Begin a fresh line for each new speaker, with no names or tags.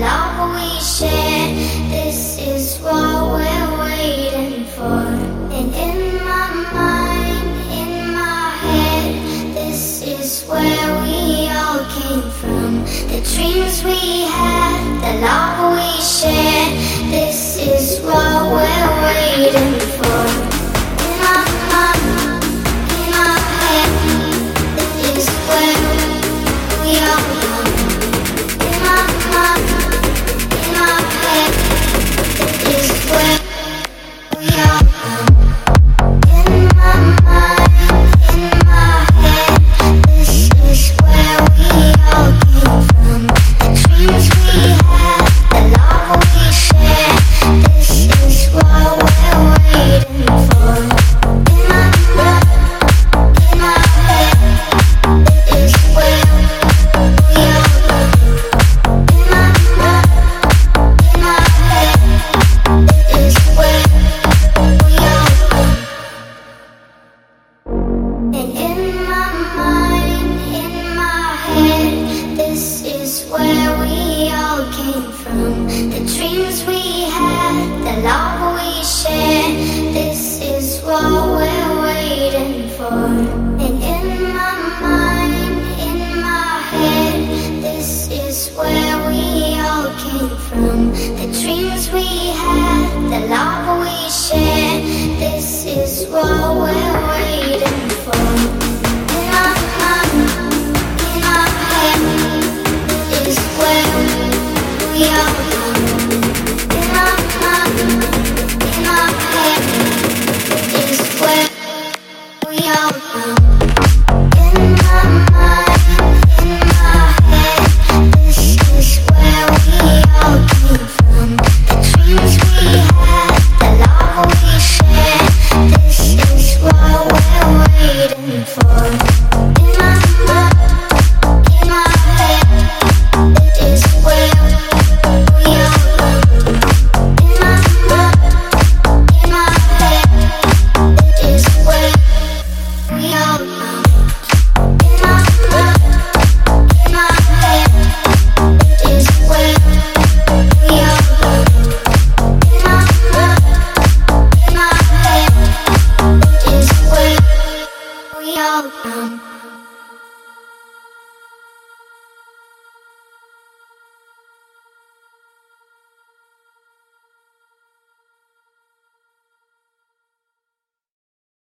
love we share. This is what we're waiting for. And in my mind, in my head, this is where we all came from. The dreams we had, the love we share. This is what we're waiting for.